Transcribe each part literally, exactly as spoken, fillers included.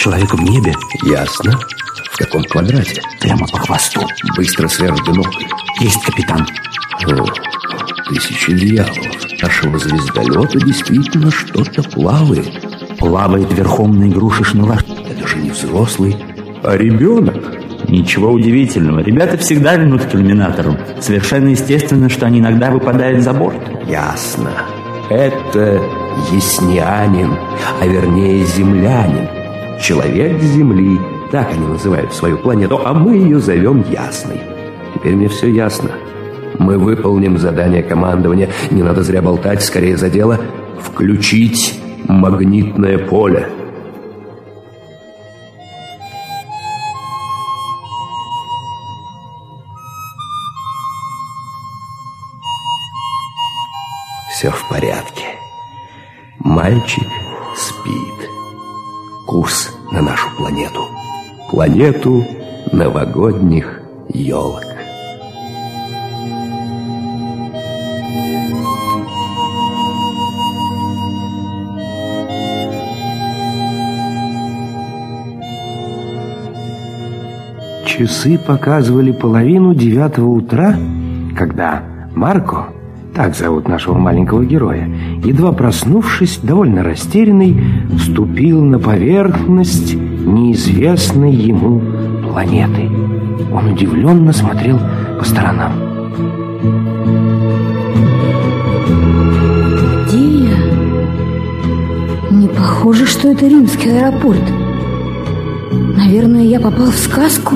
человека в небе. Ясно. В каком квадрате? Прямо по хвосту. Быстро сверх бинокль. Есть, капитан. О, тысячи дьяволов. Нашего звездолета действительно что-то плавает. Плавает верхом на игрушечной лошади. Это же не взрослый, а ребенок. Ничего удивительного. Ребята всегда льнут к иллюминатору. Совершенно естественно, что они иногда выпадают за борт. Ясно. Это яснянин, а вернее землянин. Человек Земли. Так они называют свою планету, а мы ее зовем Ясной. Теперь мне все ясно. Мы выполним задание командования. Не надо зря болтать, скорее за дело. Включить магнитное поле. Все в порядке. Мальчик спит. Курс на нашу планету. Планету новогодних елок. Часы показывали половину девятого утра, когда Марко, так зовут нашего маленького героя, едва проснувшись, довольно растерянный, вступил на поверхность неизвестной ему планеты. Он удивленно смотрел по сторонам. Где я? Не похоже, что это римский аэропорт. Наверное, я попал в сказку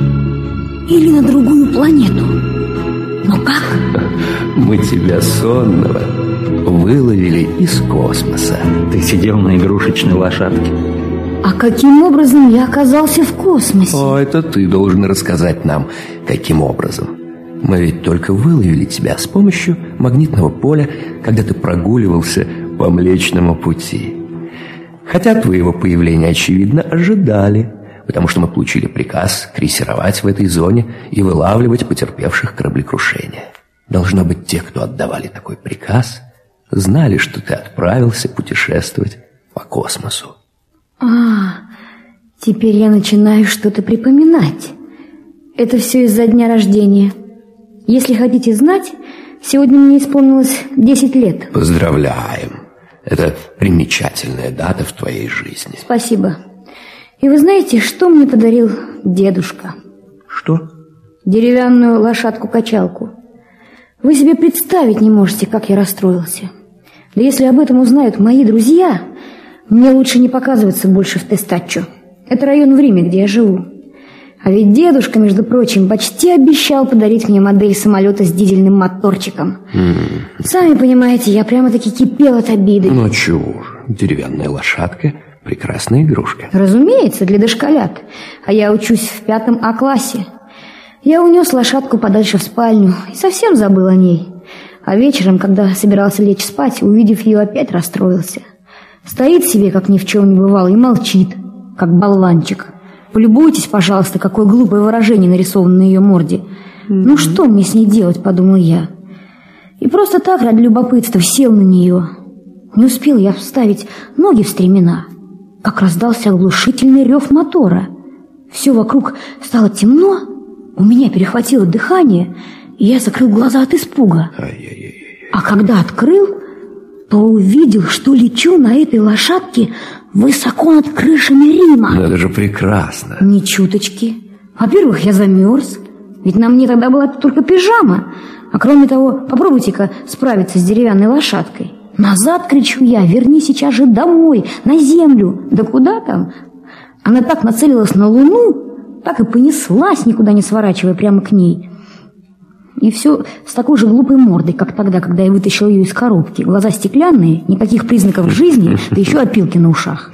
или на другую планету. Но как? Мы тебя, сонного, выловили из космоса. Ты сидел на игрушечной лошадке. А каким образом я оказался в космосе? О, это ты должен рассказать нам, каким образом. Мы ведь только выловили тебя с помощью магнитного поля, когда ты прогуливался по Млечному Пути. Хотя твоего появления, очевидно, ожидали, потому что мы получили приказ крейсировать в этой зоне и вылавливать потерпевших кораблекрушения. Должно быть, те, кто отдавали такой приказ, знали, что ты отправился путешествовать по космосу. А, теперь я начинаю что-то припоминать. Это все из-за дня рождения. Если хотите знать, сегодня мне исполнилось десять лет. Поздравляем. Это примечательная дата в твоей жизни. Спасибо. И вы знаете, что мне подарил дедушка? Что? Деревянную лошадку-качалку. Вы себе представить не можете, как я расстроился. Да если об этом узнают мои друзья, мне лучше не показываться больше в Тестаччо. Это район в Риме, где я живу. А ведь дедушка, между прочим, почти обещал подарить мне модель самолета с дизельным моторчиком. Mm. Сами понимаете, я прямо-таки кипел от обиды. Ну чего же, деревянная лошадка – прекрасная игрушка. Разумеется, для дошколят. А я учусь в пятом А-классе. Я унес лошадку подальше в спальню и совсем забыл о ней. А вечером, когда собирался лечь спать, увидев ее, опять расстроился. Стоит себе, как ни в чем не бывало, и молчит, как болванчик. Полюбуйтесь, пожалуйста, какое глупое выражение нарисовано на ее морде. Mm-hmm. Ну что мне с ней делать, подумал я. И просто так, ради любопытства, сел на нее. Не успел я вставить ноги в стремена, как раздался оглушительный рев мотора. Все вокруг стало темно, у меня перехватило дыхание, и я закрыл глаза от испуга. Ай-яй-яй-яй. А когда открыл, то увидел, что лечу на этой лошадке высоко над крышами Рима. Ну, это же прекрасно. Ни чуточки. Во-первых, я замерз, ведь на мне тогда была только пижама. А кроме того, попробуйте-ка справиться с деревянной лошадкой. Назад, кричу я, верни сейчас же домой, на землю. Да куда там? Она так нацелилась на Луну, так и понеслась, никуда не сворачивая, прямо к ней. И все с такой же глупой мордой, как тогда, когда я вытащил ее из коробки. Глаза стеклянные, никаких признаков жизни, да еще опилки на ушах.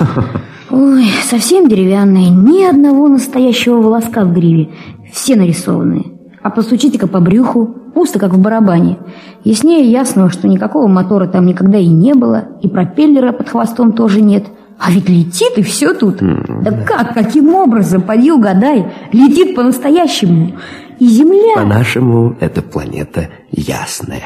Ой, совсем деревянные, ни одного настоящего волоска в гриве. Все нарисованные. А постучите-ка по брюху, пусто, как в барабане. Яснее ясного, что никакого мотора там никогда и не было, и пропеллера под хвостом тоже нет. А ведь летит, и все тут. Да как, каким образом, поди угадай, летит по-настоящему. И Земля... По-нашему, эта планета ясная.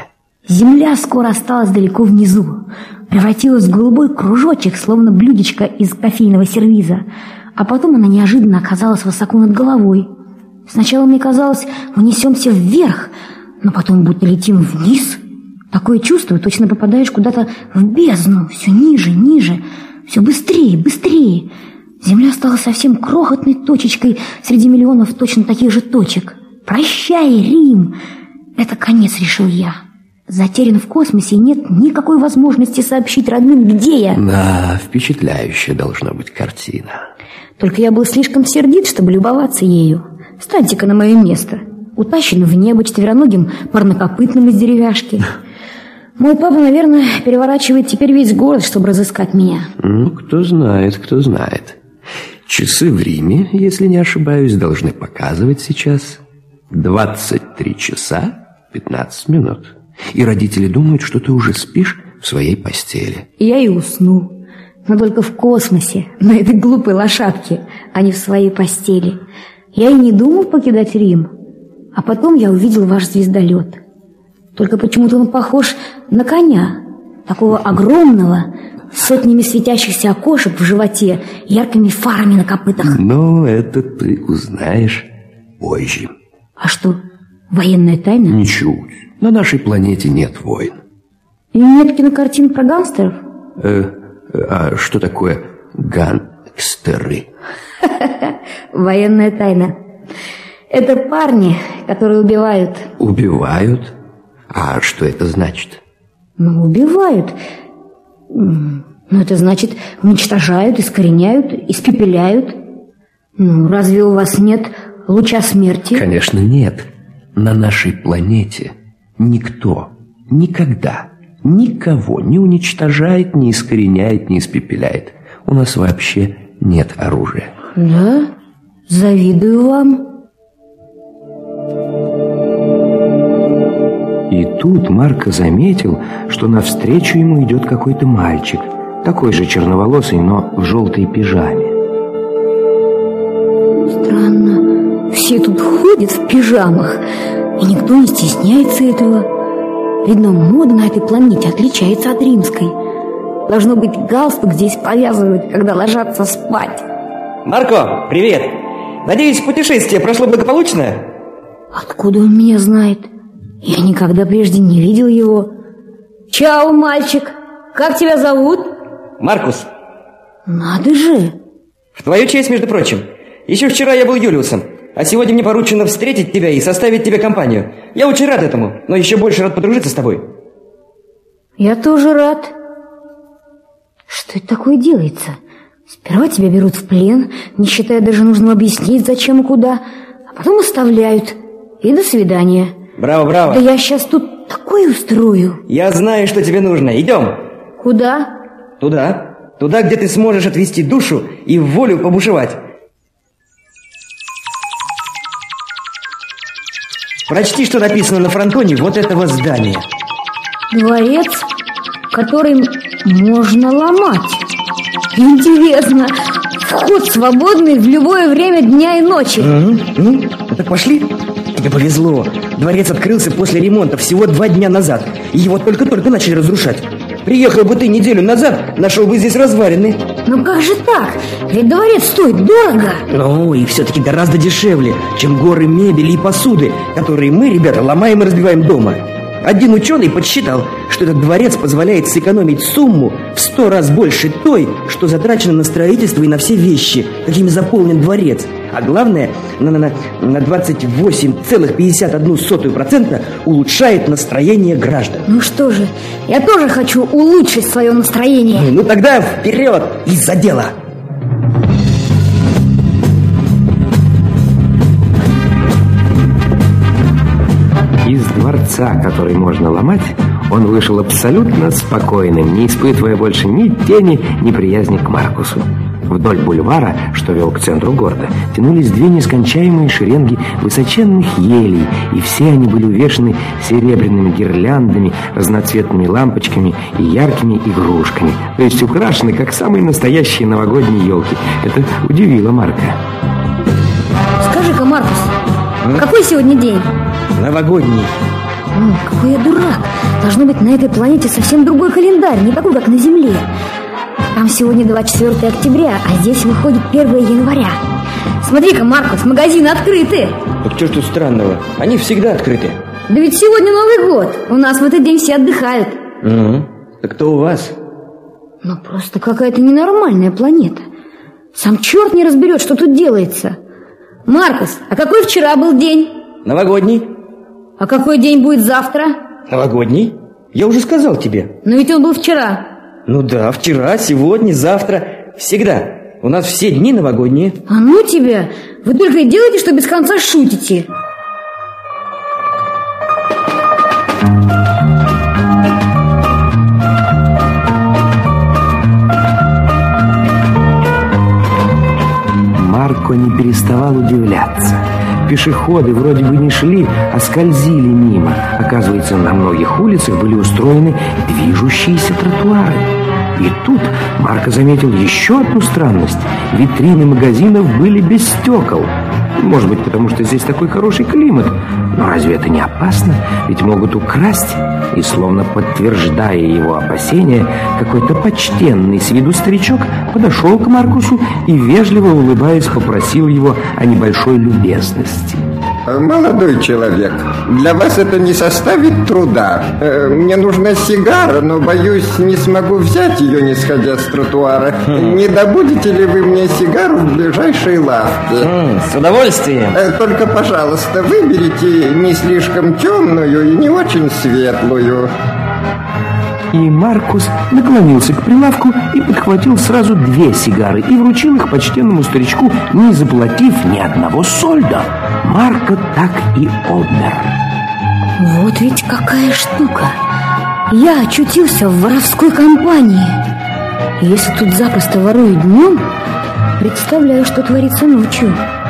Земля скоро осталась далеко внизу, превратилась в голубой кружочек, словно блюдечко из кофейного сервиза, а потом она неожиданно оказалась высоко над головой. Сначала мне казалось, мы несемся вверх, но потом будто летим вниз. Такое чувство, точно попадаешь куда-то в бездну, все ниже, ниже, все быстрее, быстрее. Земля стала совсем крохотной точечкой среди миллионов точно таких же точек. «Прощай, Рим!» Это конец, решил я. Затерян в космосе, и нет никакой возможности сообщить родным, где я. Да, впечатляющая должна быть картина. Только я был слишком сердит, чтобы любоваться ею. Станьте-ка на мое место. Утащен в небо четвероногим парнокопытным из деревяшки. Мой папа, наверное, переворачивает теперь весь город, чтобы разыскать меня. Ну, кто знает, кто знает. Часы в Риме, если не ошибаюсь, должны показывать сейчас двадцать три часа пятнадцать минут. И родители думают, что ты уже спишь в своей постели. Я и усну. Но только в космосе, на этой глупой лошадке, а не в своей постели. Я и не думал покидать Рим. А потом я увидел ваш звездолет. Только почему-то он похож на коня, такого огромного, с сотнями светящихся окошек в животе, яркими фарами на копытах. Но это ты узнаешь позже. А что, военная тайна? Ничуть. На нашей планете нет войн. И нет кинокартин про гангстеров? Э, а что такое гангстеры? Военная тайна. Это парни, которые убивают. Убивают? А что это значит? Ну, убивают. Ну, это значит, уничтожают, искореняют, испепеляют. Ну, разве у вас нет луча смерти? Конечно, нет. На нашей планете никто никогда никого не уничтожает, не искореняет, не испепеляет. У нас вообще нет оружия. Да? Завидую вам. И тут Марко заметил, что навстречу ему идет какой-то мальчик, такой же черноволосый, но в желтой пижаме. Странно, все тут ходят в пижамах, и никто не стесняется этого. Видно, мода на этой планете отличается от римской. Должно быть, галстук здесь повязывают, когда ложатся спать. Марко, привет! Надеюсь, путешествие прошло благополучно? Откуда он меня знает? Я никогда прежде не видел его. Чао, мальчик! Как тебя зовут? Маркус. Надо же! В твою честь, между прочим. Еще вчера я был Юлиусом, а сегодня мне поручено встретить тебя и составить тебе компанию. Я очень рад этому, но еще больше рад подружиться с тобой. Я тоже рад. Что это такое делается? Сперва тебя берут в плен, не считая даже нужным объяснить, зачем и куда, а потом оставляют. И до свидания. Браво, браво. Да я сейчас тут такое устрою. Я знаю, что тебе нужно. Идем. Куда? Туда. Туда, где ты сможешь отвести душу и в волю побушевать. Прочти, что написано на фронтоне вот этого здания. Дворец, который можно ломать. Интересно. Вход свободный в любое время дня и ночи. Угу. Ну, так пошли. Тебе повезло. Дворец открылся после ремонта всего два дня назад. И его только-только начали разрушать. Приехал бы ты неделю назад, нашел бы здесь развалины. Ну как же так? Ведь дворец стоит дорого. Ну, и все-таки гораздо дешевле, чем горы мебели и посуды, которые мы, ребята, ломаем и разбиваем дома. Один ученый подсчитал, что этот дворец позволяет сэкономить сумму в сто раз больше той, что затрачено на строительство и на все вещи, какими заполнен дворец. А главное, на, на, на двадцать восемь целых пятьдесят одну сотую процента улучшает настроение граждан. Ну что же, я тоже хочу улучшить свое настроение. Ну тогда вперед и за дело! Из дворца, который можно ломать, он вышел абсолютно спокойным, не испытывая больше ни тени неприязни к Маркусу. Вдоль бульвара, что вел к центру города, тянулись две нескончаемые шеренги высоченных елей, и все они были увешаны серебряными гирляндами, разноцветными лампочками и яркими игрушками, то есть украшены, как самые настоящие новогодние елки. Это удивило Марка. Скажи-ка, Маркус, а? Какой сегодня день? Новогодний. Ну, какой я дурак. Должно быть, на этой планете совсем другой календарь, не такой, как на Земле. Там сегодня двадцать четвёртое октября, а здесь выходит первое января. Смотри-ка, Маркус, магазины открыты. Так что ж тут странного? Они всегда открыты. Да ведь сегодня Новый год. У нас в этот день все отдыхают. Угу. Так кто у вас? Ну, просто какая-то ненормальная планета. Сам черт не разберет, что тут делается. Маркус, а какой вчера был день? Новогодний. А какой день будет завтра? Новогодний? Я уже сказал тебе. Но ведь он был вчера. Ну да, вчера, сегодня, завтра. Всегда. У нас все дни новогодние. А ну тебя! Вы только и делаете, что без конца шутите. Марко не переставал удивляться. Пешеходы вроде бы не шли, а скользили мимо. Оказывается, на многих улицах были устроены движущиеся тротуары. И тут Марко заметил еще одну странность. Витрины магазинов были без стекол. Может быть, потому что здесь такой хороший климат. Но разве это не опасно? Ведь могут украсть. И словно подтверждая его опасения, какой-то почтенный с виду старичок подошел к Маркусу и, вежливо улыбаясь, попросил его о небольшой любезности. Молодой человек, для вас это не составит труда. Мне нужна сигара, но, боюсь, не смогу взять ее, не сходя с тротуара. Не добудете ли вы мне сигару в ближайшей лавке? С удовольствием. Только, пожалуйста, выберите не слишком темную и не очень светлую. И Маркус наклонился к прилавку и подхватил сразу две сигары и вручил их почтенному старичку, не заплатив ни одного сольда. Марко так и обмер. Вот ведь какая штука. Я очутился в воровской компании. И если тут запросто воруют днем, представляю, что творится ночью.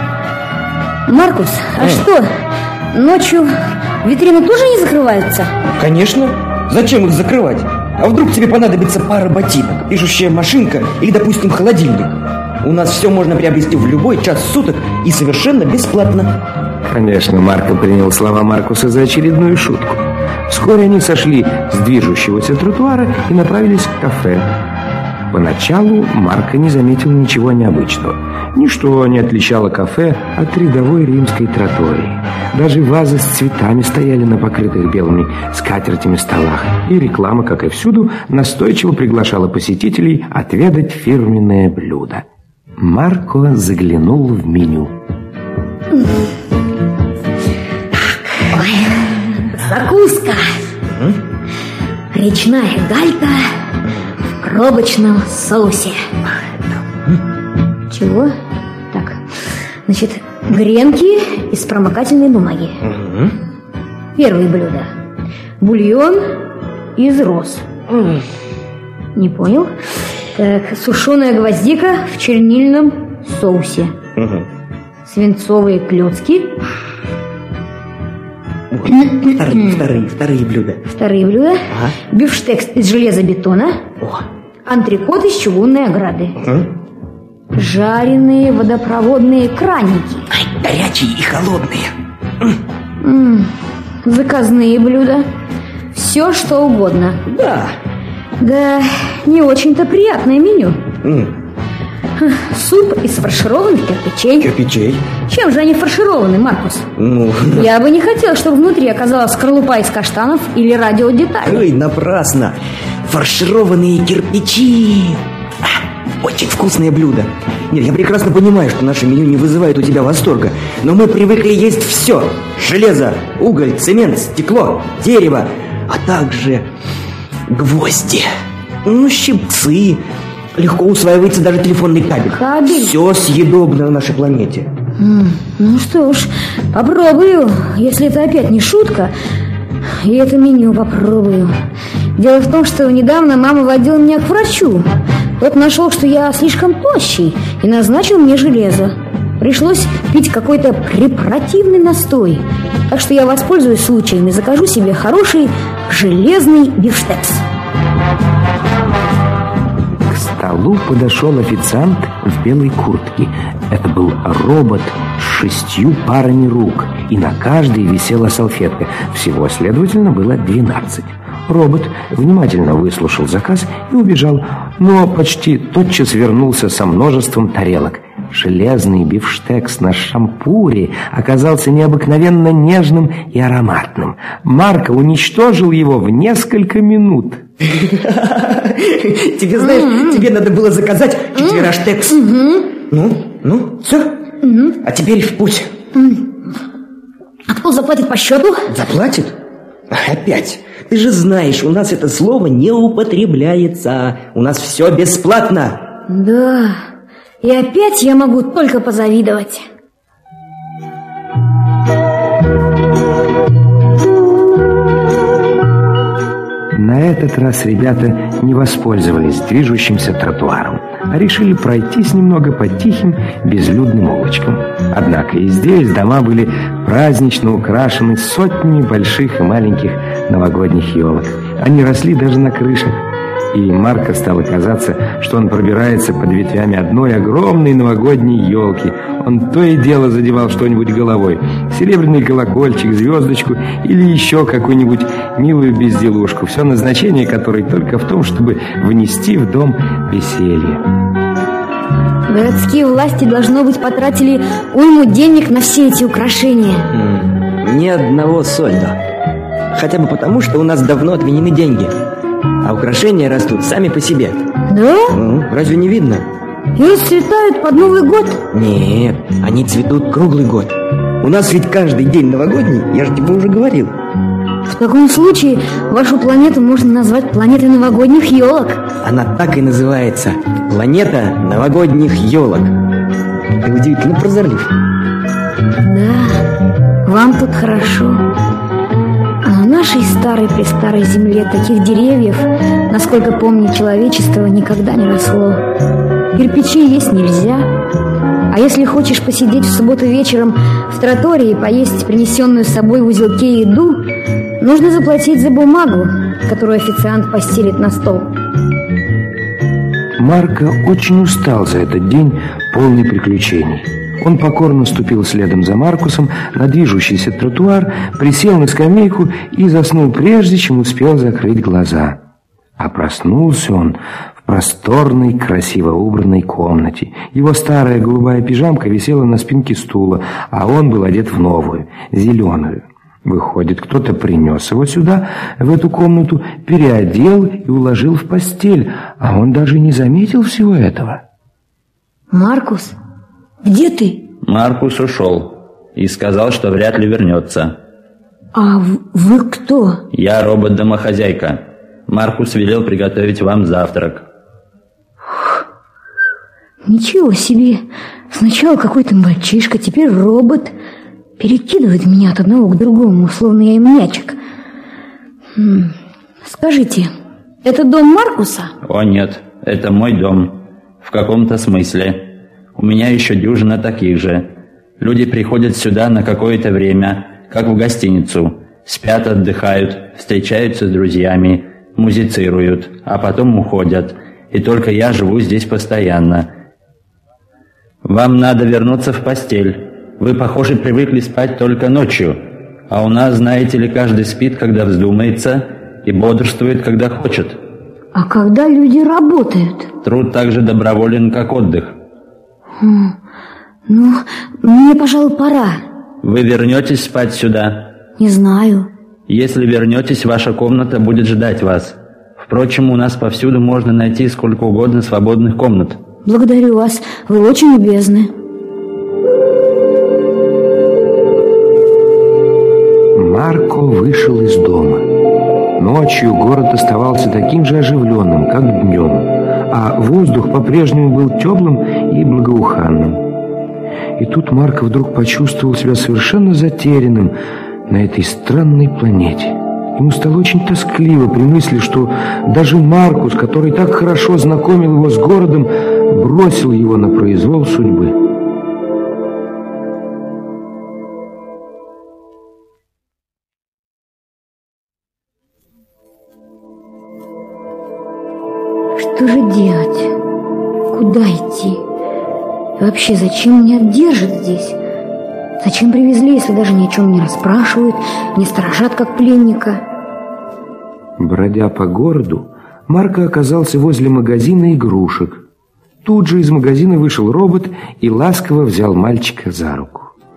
Маркус, а Эй. что, ночью витрины тоже не закрываются? Конечно. Зачем их закрывать? А вдруг тебе понадобится пара ботинок, пишущая машинка или, допустим, холодильник? У нас все можно приобрести в любой час суток и совершенно бесплатно. Конечно, Марко принял слова Маркуса за очередную шутку. Вскоре они сошли с движущегося тротуара и направились к кафе. Поначалу Марко не заметил ничего необычного. Ничто не отличало кафе от рядовой римской траттории. Даже вазы с цветами стояли на покрытых белыми скатертями столах. И реклама, как и всюду, настойчиво приглашала посетителей отведать фирменное блюдо. Марко заглянул в меню. Закуска. Речная галька в коробочном соусе. Чего? Так, значит, гренки из промокательной бумаги. Угу. Первое блюдо. Бульон из роз. Угу. Не понял? Так, сушеная гвоздика в чернильном соусе. Угу. Свинцовые клёцки. Вторые, вторые, вторые блюда. Вторые блюда. Ага. Бифштекс из железобетона. О. Антрекот из чугунной ограды. Угу. Жареные водопроводные краники. Ай, горячие и холодные. М-м, заказные блюда. Все, что угодно. Да. Да, не очень-то приятное меню. М. Суп из фаршированных кирпичей. Кирпичей. Чем же они фаршированы, Маркус? Ну, Я бы не хотел, чтобы внутри оказалась скорлупа из каштанов или радиодетали. ой, напрасно. Фаршированные кирпичи. А, очень вкусное блюдо. Нет, я прекрасно понимаю, что наше меню не вызывает у тебя восторга, но мы привыкли есть все. Железо, уголь, цемент, стекло, дерево, а также гвозди, ну, щипцы. Легко усваивается даже телефонный кабель. Кабель? Все съедобно на нашей планете. М, Ну что ж, попробую. Если это опять не шутка, и это меню попробую. Дело в том, что недавно мама водила меня к врачу. Тот нашел, что я слишком тощий, и назначил мне железо. Пришлось пить какой-то препаративный настой. Так что я воспользуюсь случаем и закажу себе хороший железный бифштекс. К столу подошел официант в белой куртке. Это был робот шестью парами рук, и на каждой висела салфетка. Всего, следовательно, было двенадцать. Робот внимательно выслушал заказ и убежал, но почти тотчас вернулся со множеством тарелок. Железный бифштекс на шампуре оказался необыкновенно нежным и ароматным. Марко уничтожил его в несколько минут. Тебе, знаешь, тебе надо было заказать четвероштекс. Ну, ну, все. А теперь в путь. А кто заплатит по счету? Заплатит? Опять. Ты же знаешь, у нас это слово не употребляется. У нас все бесплатно. Да. И опять я могу только позавидовать. На этот раз ребята не воспользовались движущимся тротуаром, а решили пройтись немного по тихим, безлюдным улочкам. Однако и здесь дома были празднично украшены сотнями больших и маленьких новогодних елок. Они росли даже на крышах. И Марко стало казаться, что он пробирается под ветвями одной огромной новогодней елки. Он то и дело задевал что-нибудь головой. Серебряный колокольчик, звездочку или еще какую-нибудь милую безделушку, все назначение которой только в том, чтобы внести в дом веселье. Городские власти, должно быть, потратили уйму денег на все эти украшения. М-м, ни одного сольда. Хотя бы потому, что у нас давно отменены деньги. А украшения растут сами по себе. Да? Ну, разве не видно? И расцветают под Новый год? Нет, они цветут круглый год. У нас ведь каждый день новогодний, я же тебе уже говорил. В таком случае вашу планету можно назвать планетой новогодних елок. Она так и называется. Планета новогодних елок. Ты удивительно прозорлив. Да, вам тут хорошо. А на нашей старой-престарой земле таких деревьев, насколько помнит человечество, никогда не росло. Кирпичи есть нельзя. А если хочешь посидеть в субботу вечером в тротории и поесть принесенную с собой в узелке еду, нужно заплатить за бумагу, которую официант постелит на стол. Марко очень устал за этот день, полный приключений. Он покорно ступил следом за Маркусом на движущийся тротуар, присел на скамейку и заснул прежде, чем успел закрыть глаза. А проснулся он в просторной, красиво убранной комнате. Его старая голубая пижамка висела на спинке стула, а он был одет в новую, зеленую. Выходит, кто-то принес его сюда, в эту комнату, переодел и уложил в постель, а он даже не заметил всего этого. Маркус, где ты? Маркус ушел и сказал, что вряд ли вернется. А вы кто? Я робот-домохозяйка. Маркус велел приготовить вам завтрак. Ничего себе. Сначала какой-то мальчишка, теперь робот. Перекидывает меня от одного к другому, словно я им мячик. Хм. Скажите, это дом Маркуса? О нет, это мой дом. В каком-то смысле. У меня еще дюжина таких же. Люди приходят сюда на какое-то время, как в гостиницу. Спят, отдыхают, встречаются с друзьями, музицируют, а потом уходят. И только я живу здесь постоянно. Вам надо вернуться в постель. Вы, похоже, привыкли спать только ночью. А у нас, знаете ли, каждый спит, когда вздумается, и бодрствует, когда хочет. А когда люди работают? Труд так же доброволен, как отдых. Хм. Ну, мне, пожалуй, пора. Вы вернетесь спать сюда? Не знаю. Если вернетесь, ваша комната будет ждать вас. Впрочем, у нас повсюду можно найти сколько угодно свободных комнат. Благодарю вас, вы очень любезны. Марко вышел из дома. Ночью город оставался таким же оживленным, как днем, а воздух по-прежнему был теплым и благоуханным. И тут Марко вдруг почувствовал себя совершенно затерянным на этой странной планете. Ему стало очень тоскливо при мысли, что даже Маркус, который так хорошо знакомил его с городом, бросил его на произвол судьбы. Что же делать? Куда идти? И вообще, зачем меня держат здесь? Зачем привезли, если даже ни о чем не расспрашивают, не сторожат, как пленника? Бродя по городу, Марко оказался возле магазина игрушек. Тут же из магазина вышел робот и ласково взял мальчика за руку.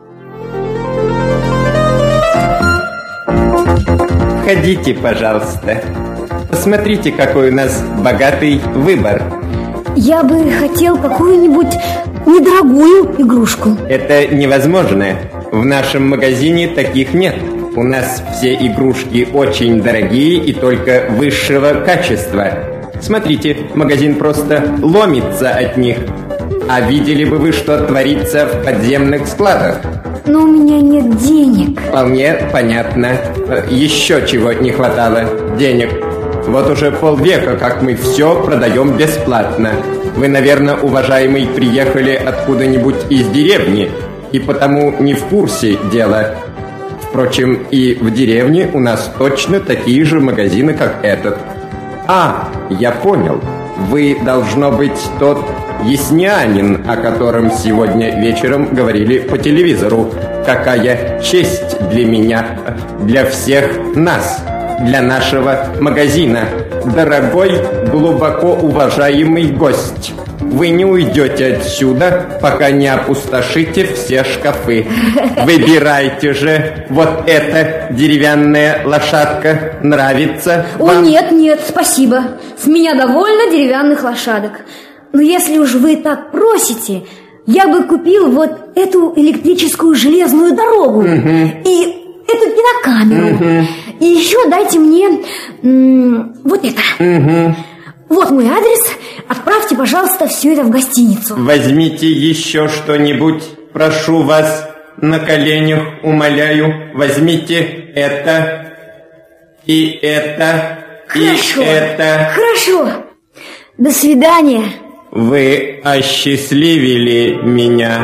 Входите, пожалуйста. Посмотрите, какой у нас богатый выбор. Я бы хотел какую-нибудь недорогую игрушку. Это невозможно. В нашем магазине таких нет. У нас все игрушки очень дорогие и только высшего качества. Смотрите, магазин просто ломится от них. А видели бы вы, что творится в подземных складах? Но у меня нет денег. Вполне понятно. Еще чего не хватало. Денег. Вот уже полвека, как мы все продаем бесплатно. Вы, наверное, уважаемый, приехали откуда-нибудь из деревни и потому не в курсе дела. Впрочем, и в деревне у нас точно такие же магазины, как этот. А, я понял. Вы, должно быть, тот яснянин, о котором сегодня вечером говорили по телевизору. Какая честь для меня, для всех нас, для нашего магазина. Дорогой, глубоко уважаемый гость, вы не уйдете отсюда, пока не опустошите все шкафы. Выбирайте же. Вот эта деревянная лошадка нравится вам? О, нет, нет, спасибо. С меня довольно деревянных лошадок. Но если уж вы так просите, я бы купил вот эту электрическую железную дорогу. Угу. И эту кинокамеру. Угу. И еще дайте мне м- вот это. Угу. Вот мой адрес. Отправьте, пожалуйста, все это в гостиницу. Возьмите еще что-нибудь. Прошу вас, на коленях умоляю. Возьмите это и это Хорошо. и это. Хорошо. До свидания. Вы осчастливили меня.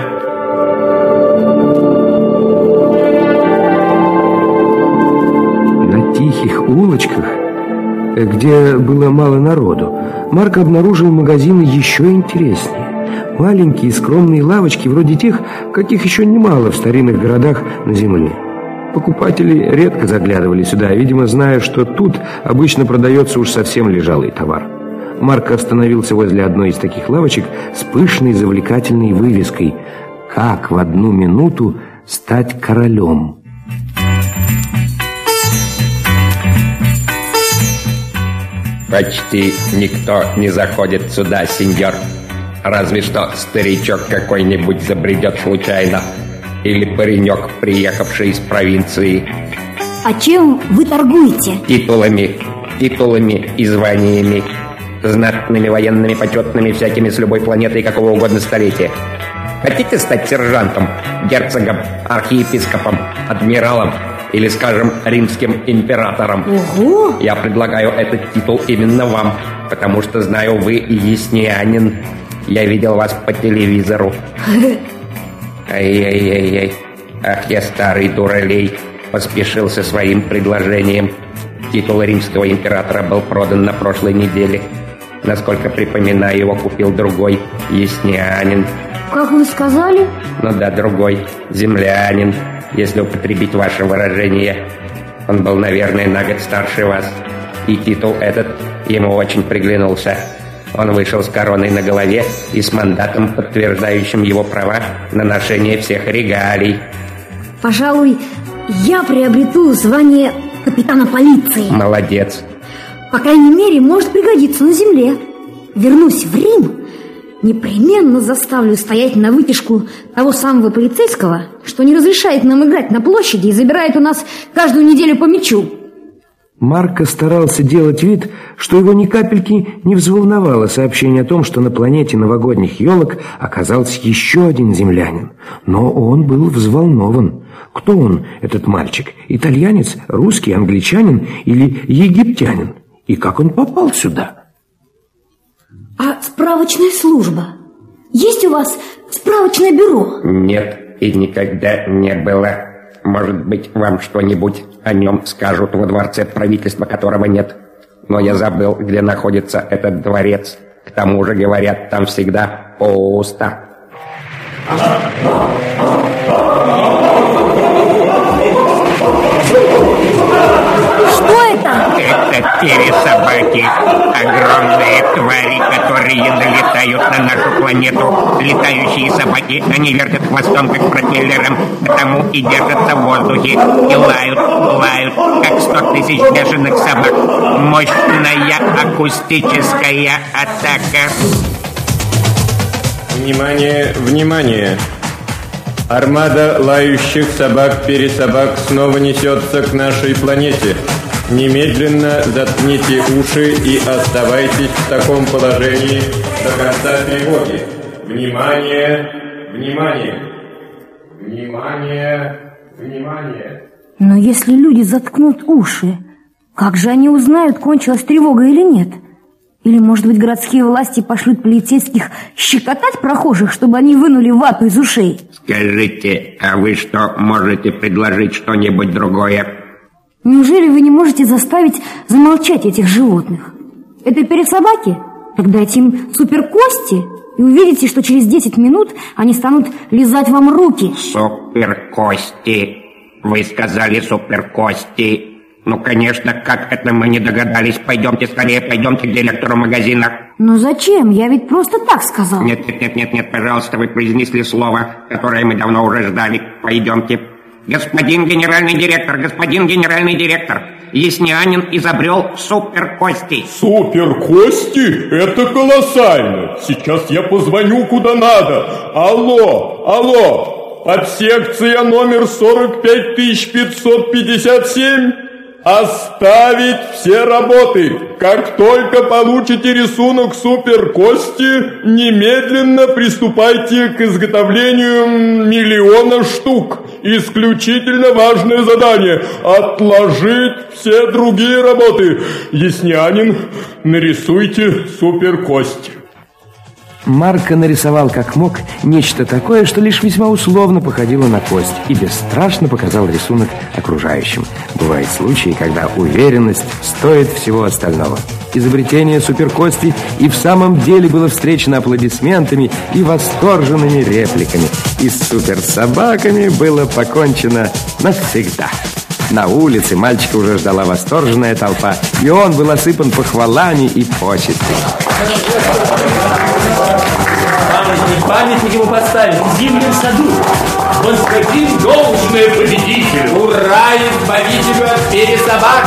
На тихих улочках, где было мало народу, Марк обнаружил магазины еще интереснее. Маленькие скромные лавочки, вроде тех, каких еще немало в старинных городах на земле. Покупатели редко заглядывали сюда, видимо, зная, что тут обычно продается уж совсем лежалый товар. Марк остановился возле одной из таких лавочек с пышной завлекательной вывеской «Как в одну минуту стать королем». Почти никто не заходит сюда, сеньор. Разве что старичок какой-нибудь забредет случайно. Или паренек, приехавший из провинции. А чем вы торгуете? Титулами, титулами и званиями. Знатными, военными, почетными, всякими с любой планеты и какого угодно столетия. Хотите стать сержантом, герцогом, архиепископом, адмиралом или, скажем, римским императором? Ого! Я предлагаю этот титул именно вам, потому что знаю, вы яснянин. Я видел вас по телевизору. Ай-яй-яй-яй. Ах, я старый дуралей. Поспешил со своим предложением. Титул римского императора был продан на прошлой неделе. Насколько припоминаю, его купил другой яснянин. Как вы сказали? Ну да, другой землянин, если употребить ваше выражение. Он был, наверное, на год старше вас. И титул этот ему очень приглянулся. Он вышел с короной на голове и с мандатом, подтверждающим его права на ношение всех регалий. Пожалуй, я приобрету звание капитана полиции. Молодец. По крайней мере, может пригодиться на земле. Вернусь в Рим, непременно заставлю стоять на вытяжку того самого полицейского, что не разрешает нам играть на площади и забирает у нас каждую неделю по мячу. Марко старался делать вид, что его ни капельки не взволновало сообщение о том, что на планете новогодних елок оказался еще один землянин. Но он был взволнован. Кто он, этот мальчик? Итальянец, русский, англичанин или египтянин? И как он попал сюда? А справочная служба? Есть у вас справочное бюро? Нет, и никогда не было. Может быть, вам что-нибудь о нем скажут во дворце, правительства которого нет. Но я забыл, где находится этот дворец. К тому же, говорят, там всегда пусто. Что это? Это пересобаки. Огромные твари, которые налетают на нашу планету. Летающие собаки, они вертят хвостом, как пропеллером, потому и держатся в воздухе. И лают, лают, как сто тысяч бешеных собак. Мощная акустическая атака. Внимание, внимание! Армада лающих собак-пересобак снова несется к нашей планете. Немедленно заткните уши и оставайтесь в таком положении до конца тревоги. Внимание! Внимание! Внимание! Внимание! Но если люди заткнут уши, как же они узнают, кончилась тревога или нет? Или, может быть, городские власти пошлют полицейских щекотать прохожих, чтобы они вынули вату из ушей? Скажите, а вы что, можете предложить что-нибудь другое? Неужели вы не можете заставить замолчать этих животных? Это пересобаки? Тогда дайте им суперкости, и увидите, что через десять минут они станут лизать вам руки. Суперкости. Вы сказали суперкости. Ну, конечно, как это мы не догадались. Пойдемте скорее, пойдемте к директору магазина. Но зачем? Я ведь просто так сказал. Нет, нет, нет, нет, нет, пожалуйста, вы произнесли слово, которое мы давно уже ждали. Пойдемте. Господин генеральный директор, господин генеральный директор, Яснянин изобрел суперкости. Суперкости? Это колоссально. Сейчас я позвоню куда надо. Алло, алло, подсекция номер сорок пять тысяч пятьсот пятьдесят семь. Оставить все работы. Как только получите рисунок суперкости, немедленно приступайте к изготовлению миллиона штук. Исключительно важное задание – отложить все другие работы. Яснянин, нарисуйте суперкость. Марко нарисовал как мог нечто такое, что лишь весьма условно походило на кость, и бесстрашно показал рисунок окружающим. Бывают случаи, когда уверенность стоит всего остального. Изобретение суперкости и в самом деле было встречено аплодисментами и восторженными репликами. И с суперсобаками было покончено навсегда. На улице мальчика уже ждала восторженная толпа, и он был осыпан похвалами и почестями. Памятник ему поставить в зимнем саду. Возвратим должное победителю. Ура, избавителю от пересобак!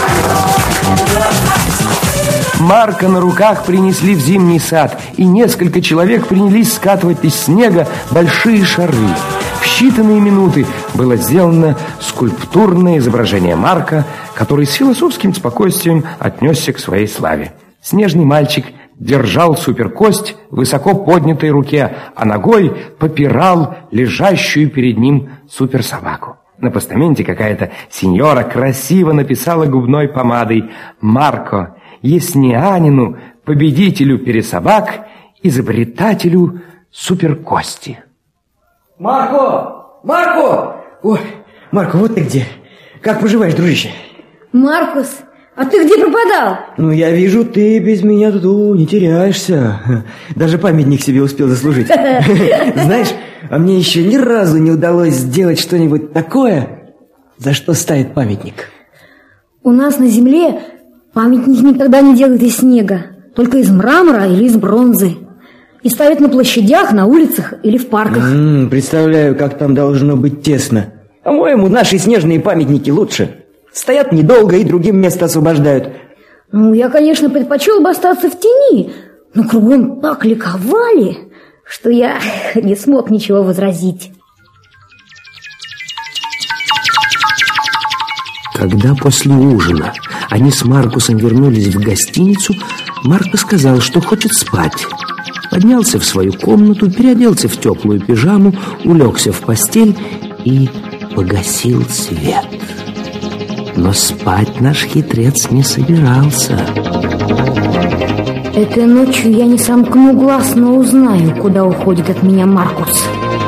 Марка на руках принесли в зимний сад, и несколько человек принялись скатывать из снега большие шары. В считанные минуты было сделано скульптурное изображение Марка, который с философским спокойствием отнесся к своей славе. Снежный мальчик держал суперкость в высоко поднятой руке, а ногой попирал лежащую перед ним суперсобаку. На постаменте какая-то сеньора красиво написала губной помадой: «Марко, Яснянину, победителю пересобак, изобретателю суперкости». Марко! Марко! Ой, Марко, вот ты где. Как поживаешь, дружище? Маркус, а ты где пропадал? Ну, я вижу, ты без меня тут о, не теряешься. Даже памятник себе успел заслужить. Знаешь, а мне еще ни разу не удалось сделать что-нибудь такое, за что ставит памятник. У нас на земле памятник никогда не делают из снега, только из мрамора или из бронзы. И ставят на площадях, на улицах или в парках. М-м, представляю, как там должно быть тесно. По-моему, наши снежные памятники лучше. Стоят недолго и другим место освобождают. Ну, я, конечно, предпочел бы остаться в тени, но кругом так ликовали, что я не смог ничего возразить. Когда после ужина они с Маркусом вернулись в гостиницу, Марко сказал, что хочет спать. Поднялся в свою комнату, переоделся в теплую пижаму, улегся в постель и погасил свет. Но спать наш хитрец не собирался. Этой ночью я не сомкну глаз, но узнаю, куда уходит от меня Маркус.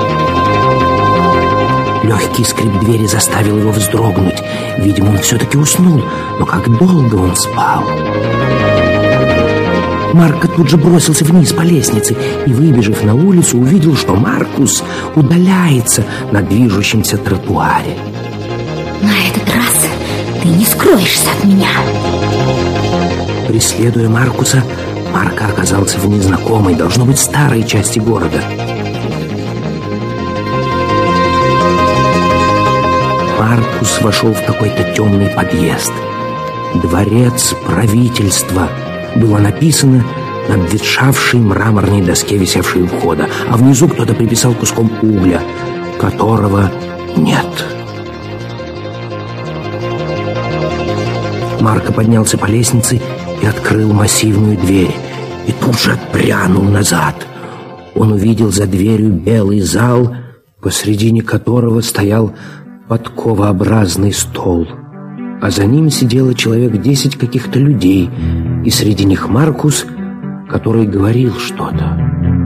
Легкий скрип двери заставил его вздрогнуть. Видимо, он все-таки уснул, но как долго он спал. Марко тут же бросился вниз по лестнице и, выбежав на улицу, увидел, что Маркус удаляется на движущемся тротуаре. На этот раз ты не скроешься от меня. Преследуя Маркуса, Марко оказался в незнакомой, должно быть, старой части города. Маркус вошел в какой-то темный подъезд. «Дворец правительства» было написано на обветшавшей мраморной доске, висевшей у входа, а внизу кто-то приписал куском угля, которого нет. Марко поднялся по лестнице и открыл массивную дверь, и тут же отпрянул назад. Он увидел за дверью белый зал, посредине которого стоял подковообразный стол, а за ним сидело человек десять каких-то людей, и среди них Маркус, который говорил что-то.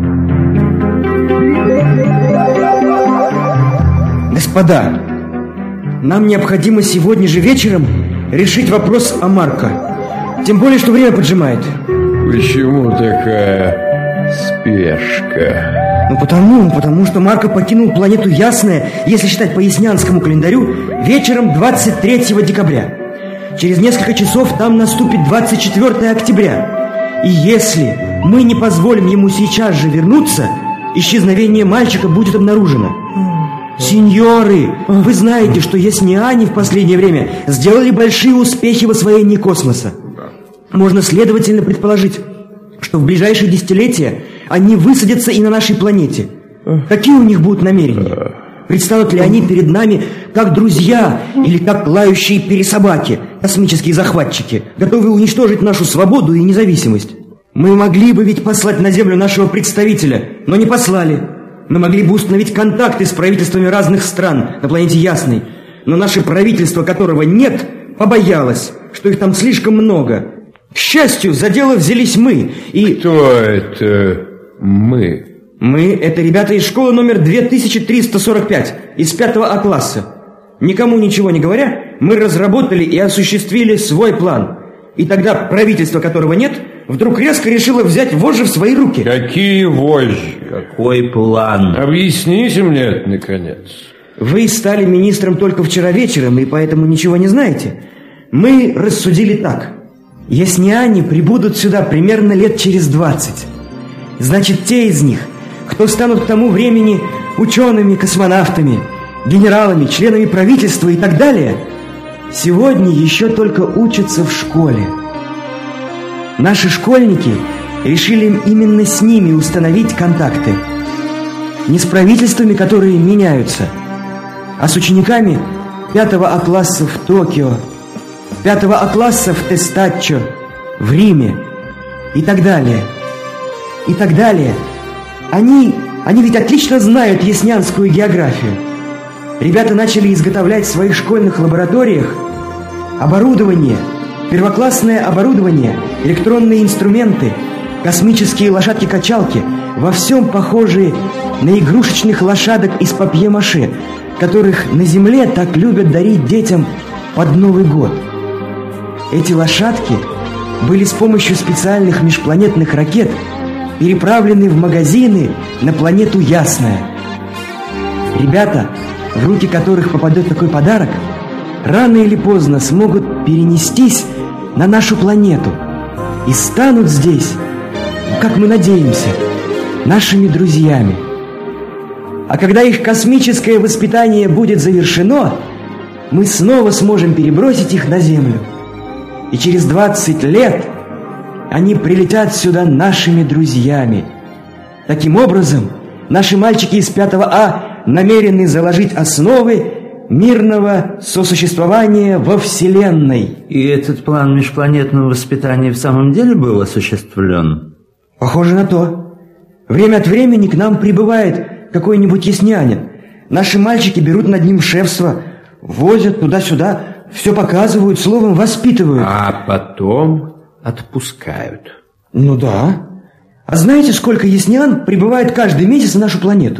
Господа, нам необходимо сегодня же вечером решить вопрос о Марко. Тем более, что время поджимает. Почему такая спешка? Ну потому, потому что Марко покинул планету Ясная, если считать по яснянскому календарю, вечером двадцать третьего декабря. Через несколько часов там наступит двадцать четвёртое октября. И если мы не позволим ему сейчас же вернуться, исчезновение мальчика будет обнаружено. Сеньоры, вы знаете, что ясняне в последнее время сделали большие успехи в освоении космоса. Можно, следовательно, предположить, что в ближайшие десятилетия они высадятся и на нашей планете. Какие у них будут намерения? Предстанут ли они перед нами как друзья или как лающие пересобаки, космические захватчики, готовые уничтожить нашу свободу и независимость? Мы могли бы ведь послать на Землю нашего представителя, но не послали. Мы могли бы установить контакты с правительствами разных стран на планете Ясной, но наше правительство, которого нет, побоялось, что их там слишком много. К счастью, за дело взялись мы и... Кто это мы? Мы – это ребята из школы номер две тысячи триста сорок пять, из пятого А класса. Никому ничего не говоря, мы разработали и осуществили свой план. И тогда правительство, которого нет, вдруг резко решило взять вожжи в свои руки. Какие вожжи? Какой план? Объясните мне это, наконец. Вы стали министром только вчера вечером, и поэтому ничего не знаете. Мы рассудили так. Ясняне прибудут сюда примерно лет через двадцать. Значит, те из них, кто станут к тому времени учеными, космонавтами, генералами, членами правительства и так далее, сегодня еще только учатся в школе. Наши школьники решили именно с ними установить контакты. Не с правительствами, которые меняются, а с учениками пятого А класса в Токио, пятого А класса в Тестаччо, в Риме и так далее. И так далее. Они, они ведь отлично знают яснянскую географию. Ребята начали изготовлять в своих школьных лабораториях оборудование, первоклассное оборудование, электронные инструменты, космические лошадки-качалки, во всем похожие на игрушечных лошадок из папье-маше, которых на Земле так любят дарить детям под Новый год. Эти лошадки были с помощью специальных межпланетных ракет переправлены в магазины на планету Ясная. Ребята, в руки которых попадет такой подарок, рано или поздно смогут перенестись на нашу планету и станут здесь, как мы надеемся, нашими друзьями. А когда их космическое воспитание будет завершено, мы снова сможем перебросить их на Землю. И через двадцать лет они прилетят сюда нашими друзьями. Таким образом, наши мальчики из пятого А намерены заложить основы мирного сосуществования во Вселенной. И этот план межпланетного воспитания в самом деле был осуществлен? Похоже на то. Время от времени к нам прибывает какой-нибудь яснянин. Наши мальчики берут над ним шефство, возят туда-сюда, все показывают, словом, воспитывают. А потом отпускают. Ну да. А знаете, сколько яснян прибывает каждый месяц на нашу планету?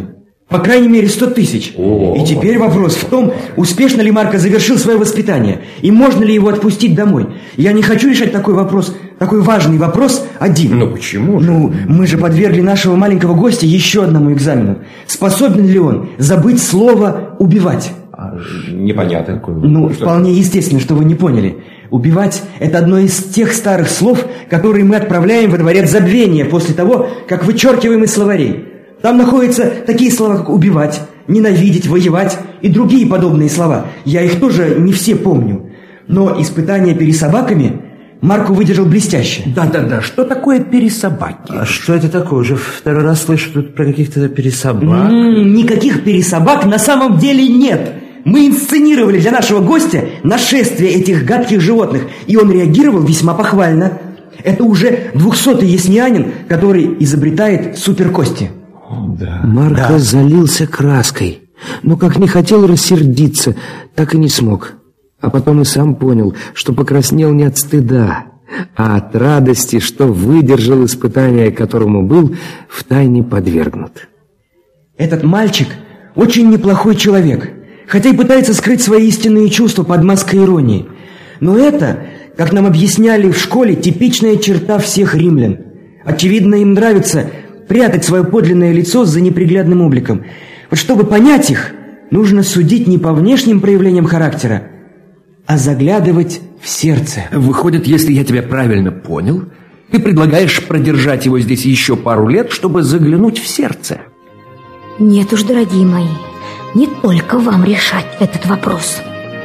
По крайней мере, сто тысяч. О. И теперь вопрос в том, успешно ли Марко завершил свое воспитание, и можно ли его отпустить домой. Я не хочу решать такой вопрос, такой важный вопрос один. Ну почему же? Ну, мы же подвергли нашего маленького гостя еще одному экзамену. Способен ли он забыть слово «убивать»? А, непонятно. Ну, что? Вполне естественно, что вы не поняли. Убивать – это одно из тех старых слов, которые мы отправляем во дворец забвения после того, как вычеркиваем из словарей. Там находятся такие слова, как «убивать», «ненавидеть», «воевать» и другие подобные слова. Я их тоже не все помню. Но испытание пересобаками Марко выдержал блестяще. Да-да-да, что такое пересобаки? А что это такое? Уже второй раз слышу тут про каких-то пересобак. М-м, никаких пересобак на самом деле нет. Мы инсценировали для нашего гостя нашествие этих гадких животных, и он реагировал весьма похвально. Это уже двухсотый яснянин, который изобретает суперкости. Да. Марко да. залился краской, но как не хотел рассердиться, так и не смог. А потом и сам понял, что покраснел не от стыда, а от радости, что выдержал испытание, которому был втайне подвергнут. Этот мальчик очень неплохой человек, хотя и пытается скрыть свои истинные чувства под маской иронии. Но это, как нам объясняли в школе, типичная черта всех римлян. Очевидно, им нравится прятать свое подлинное лицо за неприглядным обликом. Вот чтобы понять их, нужно судить не по внешним проявлениям характера, а заглядывать в сердце. Выходит, если я тебя правильно понял, ты предлагаешь продержать его здесь еще пару лет, чтобы заглянуть в сердце? Нет уж, дорогие мои, не только вам решать этот вопрос.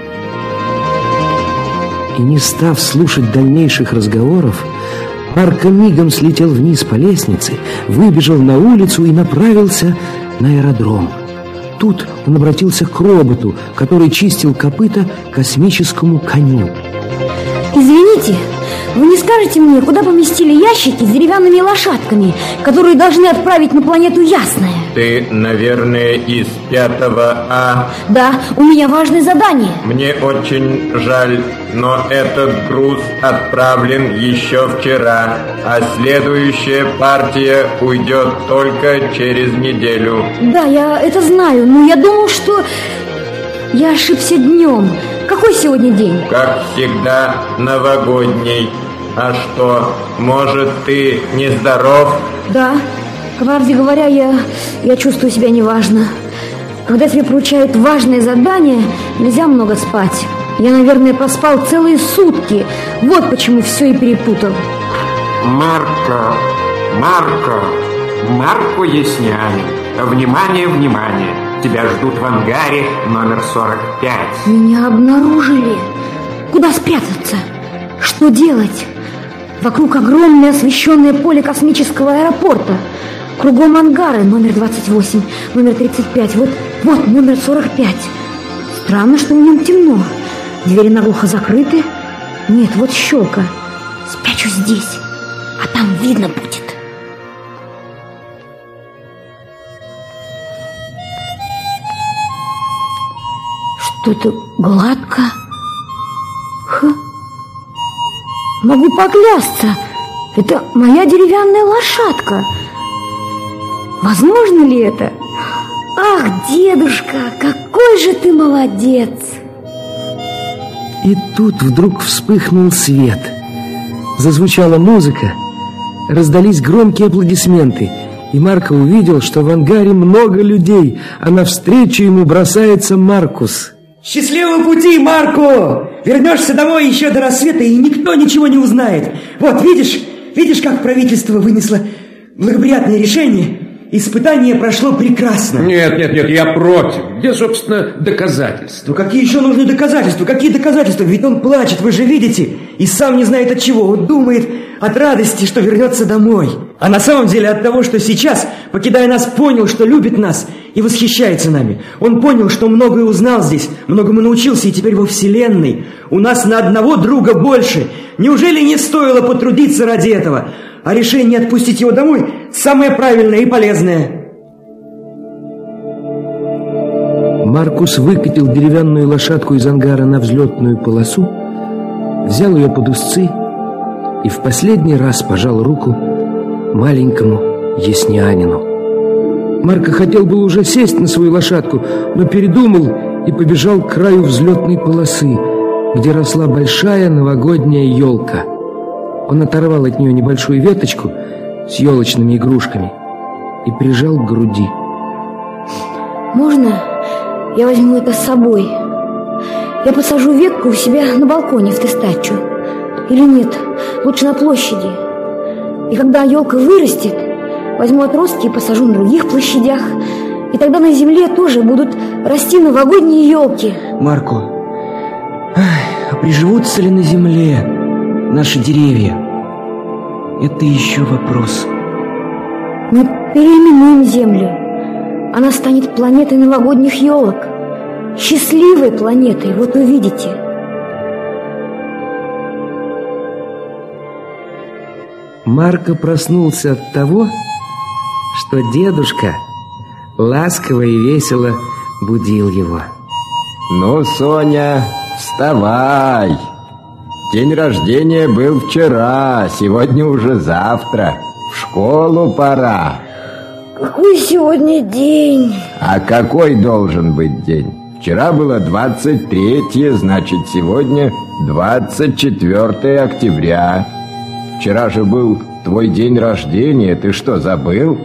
И не став слушать дальнейших разговоров, Марко мигом слетел вниз по лестнице, выбежал на улицу и направился на аэродром. Тут он обратился к роботу, который чистил копыта космическому коню. Извините, вы не скажете мне, куда поместили ящики с деревянными лошадками, которые должны отправить на планету Ясная? Ты, наверное, из пятого А. Да, у меня важное задание. Мне очень жаль, но этот груз отправлен еще вчера, а следующая партия уйдет только через неделю. Да, я это знаю, но я думал, что я ошибся днем. Какой сегодня день? Как всегда, новогодний. А что, может, ты нездоров? Да, по правде говоря, я, я чувствую себя неважно. Когда тебе поручают важное задание, нельзя много спать. Я, наверное, проспал целые сутки. Вот почему все и перепутал. Марко, Марко, Марко Яснянин. Внимание, внимание. Тебя ждут в ангаре номер сорок пять. Меня обнаружили. Куда спрятаться? Что делать? Вокруг огромное освещенное поле космического аэропорта. Кругом ангары номер двадцать восемь, номер тридцать пять. Вот, вот номер сорок пять. Странно, что в нем темно. Двери наглухо закрыты. Нет, вот щелка. Спрячусь здесь, а там видно будет. Что-то гладко. Ха. Могу поклясться, это моя деревянная лошадка. Возможно ли это? Ах, дедушка, какой же ты молодец! И тут вдруг вспыхнул свет. Зазвучала музыка, раздались громкие аплодисменты, и Марко увидел, что в ангаре много людей, а навстречу ему бросается Маркус. Счастливого пути, Марко! Вернешься домой еще до рассвета, и никто ничего не узнает. Вот, видишь, видишь, как правительство вынесло благоприятное решение? Испытание прошло прекрасно. Нет, нет, нет, я против. Где, собственно, доказательства? Ну какие еще нужны доказательства? Какие доказательства? Ведь он плачет, вы же видите, и сам не знает от чего. Он думает от радости, что вернется домой. А на самом деле от того, что сейчас, покидая нас, понял, что любит нас и восхищается нами. Он понял, что многое узнал здесь, многому научился, и теперь во Вселенной у нас на одного друга больше. Неужели не стоило потрудиться ради этого? А решение отпустить его домой самое правильное и полезное. Маркус выкатил деревянную лошадку из ангара на взлетную полосу, взял ее под узцы и в последний раз пожал руку маленькому яснянину. Марко хотел был уже сесть на свою лошадку, но передумал и побежал к краю взлетной полосы, где росла большая новогодняя елка. Он оторвал от нее небольшую веточку с елочными игрушками и прижал к груди. Можно я возьму это с собой? Я посажу ветку у себя на балконе в Тестаччо. Или нет, лучше на площади. И когда елка вырастет, возьму отростки и посажу на других площадях. И тогда на земле тоже будут расти новогодние елки. Марко, а приживутся ли на земле наши деревья? Это еще вопрос. Мы переименуем землю. Она станет планетой новогодних елок. Счастливой планетой, вот увидите. Марко проснулся от того, что дедушка ласково и весело будил его. Ну, Соня, вставай. День рождения был вчера, сегодня уже завтра. В школу пора. Какой сегодня день? А какой должен быть день? Вчера было двадцать третье, значит, сегодня двадцать четвёртое октября. Вчера же был твой день рождения, ты что, забыл?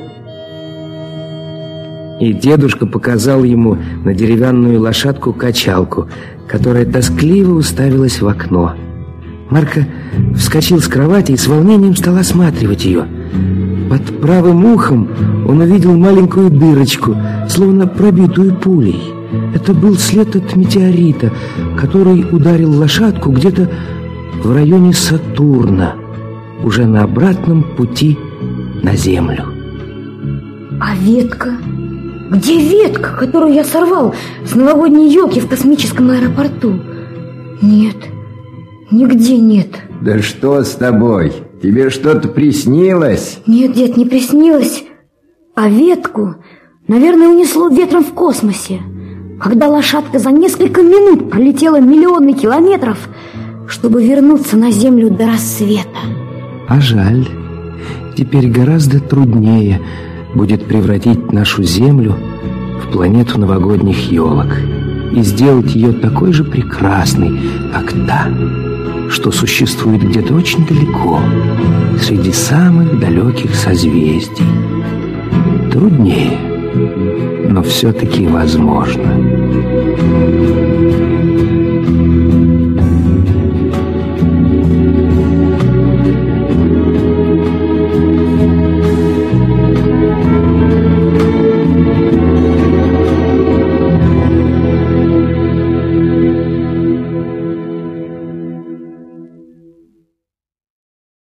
И дедушка показал ему на деревянную лошадку-качалку, которая тоскливо уставилась в окно. Марко вскочил с кровати и с волнением стал осматривать ее. Под правым ухом он увидел маленькую дырочку, словно пробитую пулей. Это был след от метеорита, который ударил лошадку где-то в районе Сатурна, уже на обратном пути на Землю. А ветка? Где ветка, которую я сорвал с новогодней елки в космическом аэропорту? Нет, нигде нет. Да что с тобой? Тебе что-то приснилось? Нет, дед, не приснилось. А ветку, наверное, унесло ветром в космосе, когда лошадка за несколько минут пролетела миллионы километров, чтобы вернуться на Землю до рассвета. А жаль. Теперь гораздо труднее будет превратить нашу Землю в планету новогодних елок и сделать ее такой же прекрасной, как та, что существует где-то очень далеко, среди самых далеких созвездий. Труднее, но все-таки возможно.